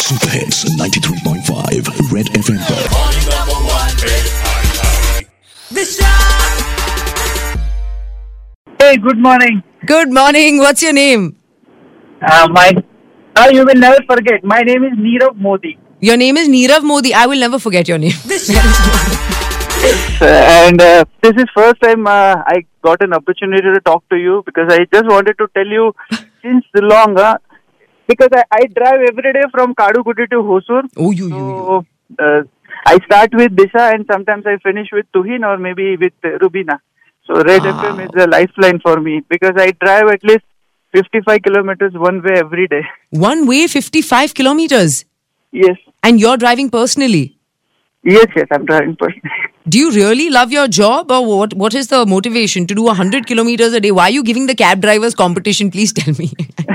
Super hits 93.5 red FM पर। Hey, good morning. Good morning. What's your name? You will never forget. My name is Neerav Modi. Your name is Neerav Modi. I will never forget your name. And this is first time I got an opportunity to talk to you because I just wanted to tell you since long. Because I drive every day from Kadugudi to Hosur. Oh, I start with Disha and sometimes I finish with Tuhin or maybe with Rubina. So Red FM is a lifeline for me because I drive at least 55 kilometers one way every day. One way, 55 kilometers. Yes. And you're driving personally. Yes, I'm driving personally. Do you really love your job, or what is the motivation to do 100 kilometers a day? Why are you giving the cab drivers competition? Please tell me.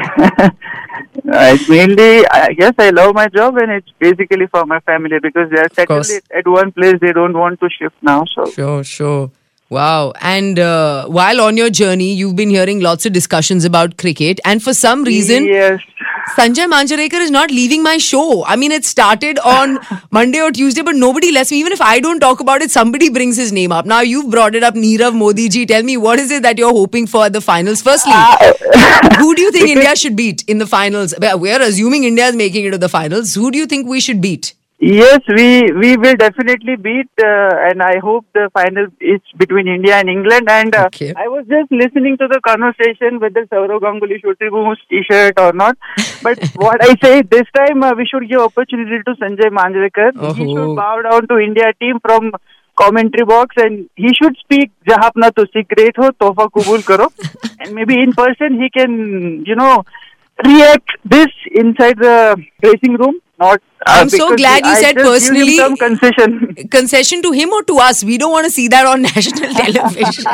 Mainly, yes, I love my job and it's basically for my family because they are settled at one place. They don't want to shift now. So Sure. Wow. And while on your journey, you've been hearing lots of discussions about cricket. And for some reason, yes. Sanjay Manjrekar is not leaving my show. I mean, it started on Monday or Tuesday, but nobody lets me. Even if I don't talk about it, somebody brings his name up. Now, you've brought it up, Neerav Modi ji. Tell me, what is it that you're hoping for at the finals? Firstly, who do you think India should beat in the finals? We're assuming India is making it to the finals. Who do you think we should beat? Yes, we will definitely beat and I hope the final is between India and England. And Okay. I was just listening to the conversation whether Saurav Ganguly should remove his t-shirt or not. But what I say this time we should give opportunity to Sanjay Manjrekar. He should bow down to India team from commentary box and he should speak "Jahan apna tusi great ho, tohfa kabul karo." And maybe in person he can, react this inside the dressing room. Not. I'm so glad you said personally. Some concession. Concession to him or to us? We don't want to see that on national television.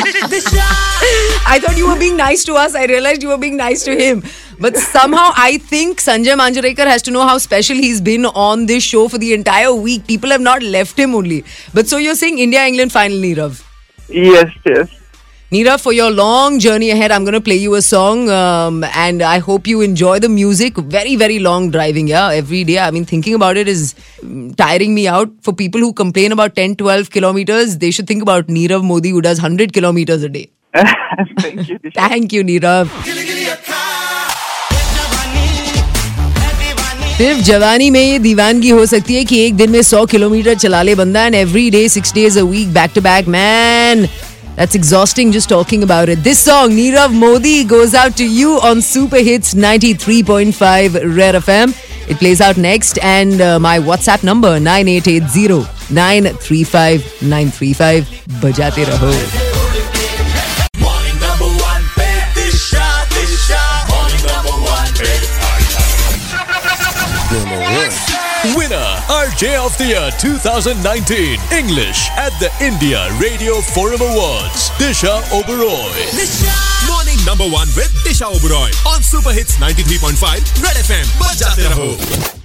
I thought you were being nice to us. I realized you were being nice to him. But somehow I think Sanjay Manjrekar has to know how special he's been on this show for the entire week. People have not left him only. But so you're saying India-England final, Neerav? Yes. Neerav, for your long journey ahead, I'm going to play you a song and I hope you enjoy the music. Very, very long driving, every day. I mean, thinking about it is tiring me out. For people who complain about 10, 12 kilometers, they should think about Neerav Modi who does 100 kilometers a day. Thank you. Thank you, Neerav. सिर्फ जवानी में ये दीवानगी हो सकती है कि एक दिन में 100 किलोमीटर चला ले बंदा and every day 6 days a week back to back, man. That's exhausting just talking about it. This song, Neerav Modi, goes out to you on Super Hits 93.5 Red FM. It plays out next and my WhatsApp number 9880-935-935. Bajate raho. Winner, RJ of the Year 2019, English at the India Radio Forum Awards, Disha Oberoi. Morning number 1 with Disha Oberoi on Super Hits 93.5 Red FM. Bajate raho.